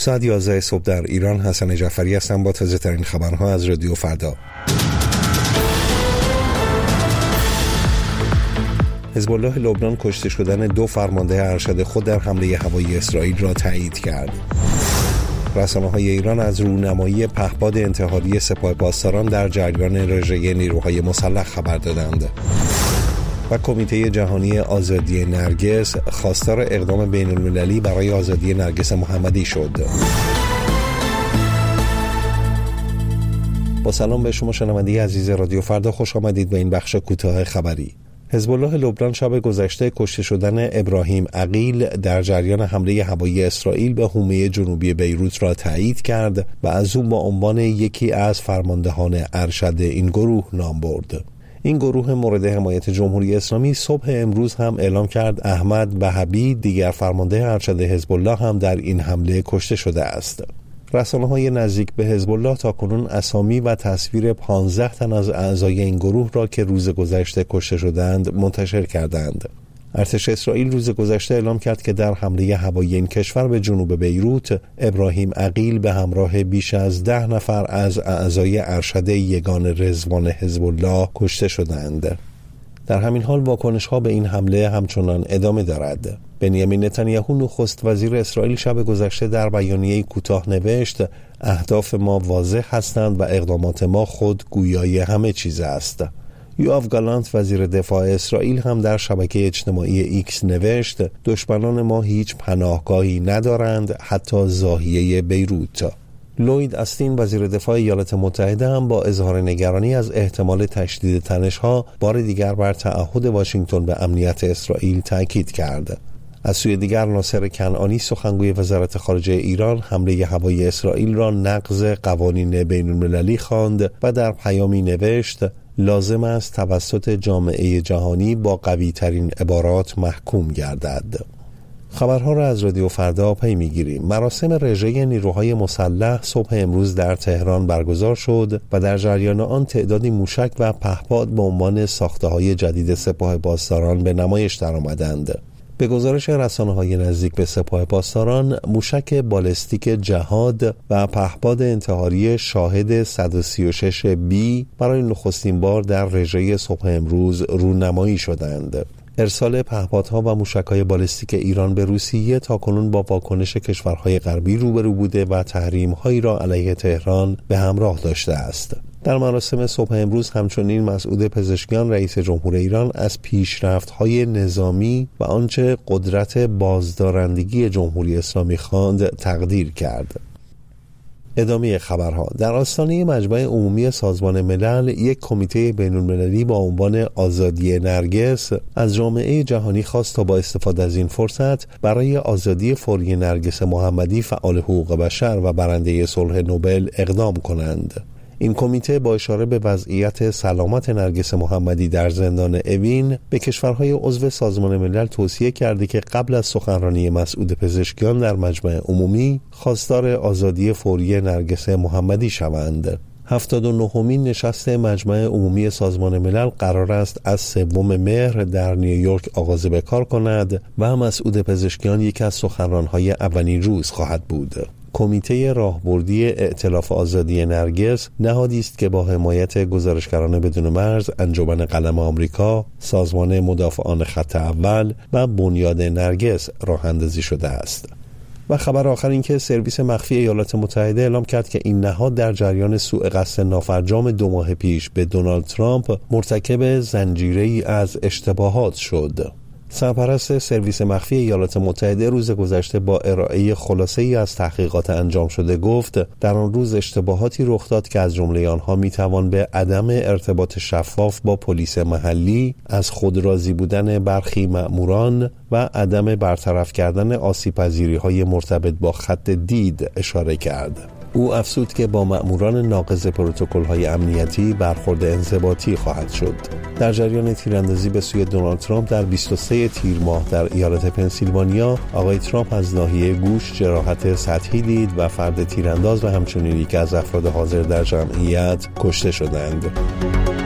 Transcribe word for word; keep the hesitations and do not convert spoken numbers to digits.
ساعت یازده صبح در ایران. حسن جعفری هستم با تازه ترین خبرها از رادیو فردا. حزب الله لبنان کشته شدن دو فرمانده ارشد خود در حمله هوایی اسرائیل را تایید کرد. رسانه‌های ایران از رونمایی پهپاد انتحاری سپاه پاسداران در جریان رژه نیروهای مسلح خبر دادند. و کمیته جهانی آزادی نرگس خواستار اقدام بین‌المللی برای آزادی نرگس محمدی شد. با سلام به شما شنونده عزیز رادیو فردا، خوش آمدید به این بخش کوتاه خبری. حزب الله لبنان شب گذشته کشته شدن ابراهیم عقیل در جریان حمله هوایی اسرائیل به حومه جنوبی بیروت را تایید کرد و از او با عنوان یکی از فرماندهان ارشد این گروه نام برد. این گروه مورد حمایت جمهوری اسلامی صبح امروز هم اعلام کرد احمد وهبی، دیگر فرمانده ارشد حزب الله، هم در این حمله کشته شده است. رسانه‌های نزدیک به حزب الله تاکنون اسامی و تصویر پانزده تن از اعضای این گروه را که روز گذشته کشته شدند منتشر کردند. ارتش اسرائیل روز گذشته اعلام کرد که در حمله هوایی این کشور به جنوب بیروت، ابراهیم عقیل به همراه بیش از ده نفر از اعضای ارشد یگان رضوان حزب الله کشته شدند. در همین حال واکنش‌ها به این حمله همچنان ادامه دارد. بنیامین نتانیاهو نخست وزیر اسرائیل شب گذشته در بیانیه‌ای کوتاه نوشت: اهداف ما واضح هستند و اقدامات ما خود گویای همه چیز است. یوآف گالانت وزیر دفاع اسرائیل هم در شبکه اجتماعی ایکس نوشت: دشمنان ما هیچ پناهگاهی ندارند، حتی زاهیه بیروت. لوید استین وزیر دفاع ایالات متحده هم با اظهار نگرانی از احتمال تشدید تنش‌ها بار دیگر بر تعهد واشنگتن به امنیت اسرائیل تاکید کرد. از سوی دیگر ناصر کنعانی سخنگوی وزارت خارجه ایران حمله هوایی اسرائیل را نقض قوانین بین‌المللی خواند و در پیامی نوشت: لازم است توسط جامعه جهانی با قوی ترین عبارات محکوم گردد. خبرها را از رادیو فردا پی میگیریم. مراسم رژه نیروهای مسلح صبح امروز در تهران برگزار شد و در جریان آن تعدادی موشک و پهپاد به عنوان ساخته‌های جدید سپاه پاسداران به نمایش درآمدند. به گزارش رسانه‌های نزدیک به سپاه پاسداران، موشک بالستیک جهاد و پهپاد انتحاری شاهد صد و سی و شش بی برای نخستین بار در رژه صبح امروز رونمایی شدند. ارسال پهپادها و موشک‌های بالستیک ایران به روسیه تاکنون با واکنش کشورهای غربی روبرو بوده و تحریم‌هایی را علیه تهران به همراه داشته است. در مراسم صبح امروز همچنین مسعود پزشکیان رئیس جمهور ایران از پیشرفت‌های نظامی و آنچه قدرت بازدارندگی جمهوری اسلامی خواند تقدیر کرد. ادامه خبرها. در آستانه مجمع عمومی سازمان ملل، یک کمیته بین‌المللی با عنوان آزادی نرگس از جامعه جهانی خواست تا با استفاده از این فرصت برای آزادی فوری نرگس محمدی، فعال حقوق بشر و برنده صلح نوبل اقدام کنند. این کمیته با اشاره به وضعیت سلامت نرگس محمدی در زندان اوین به کشورهای عضو سازمان ملل توصیه کرده که قبل از سخنرانی مسعود پزشکیان در مجمع عمومی خواستار آزادی فوری نرگس محمدی شوند. هفتاد و نهمین نشست مجمع عمومی سازمان ملل قرار است از سوم مهر در نیویورک آغاز به کار کند و مسعود پزشکیان یکی از سخنران‌های اولین روز خواهد بود. کمیته راهبردی ائتلاف آزادی نرگس نهادی است که با حمایت گزارشگران بدون مرز، انجمن قلم آمریکا، سازمان مدافعان خط اول و بنیاد نرگس راه اندازی شده است. و خبر آخر این که سرویس مخفی ایالات متحده اعلام کرد که این نهاد در جریان سوء قصد نافرجام دو ماه پیش به دونالد ترامپ مرتکب زنجیره‌ای از اشتباهات شد. سرپرست سرویس مخفی ایالات متحده روز گذشته با ارائه خلاصه‌ای از تحقیقات انجام شده گفت در آن روز اشتباهاتی رخ داد که از جمله آنها میتوان به عدم ارتباط شفاف با پلیس محلی، از خودراضی بودن برخی مأموران و عدم برطرف کردن آسیب‌پذیری‌های مرتبط با خط دید اشاره کرد. او افزود که با مأموران ناقض پروتکل‌های امنیتی برخورد انضباطی خواهد شد. در جریان تیراندازی به سوی دونالد ترامپ در بیست و سه تیر ماه در ایالت پنسیلوانیا، آقای ترامپ از ناحیه گوش جراحت سطحی دید و فرد تیرانداز و همچنین یکی از افراد حاضر در جمعیت کشته شدند.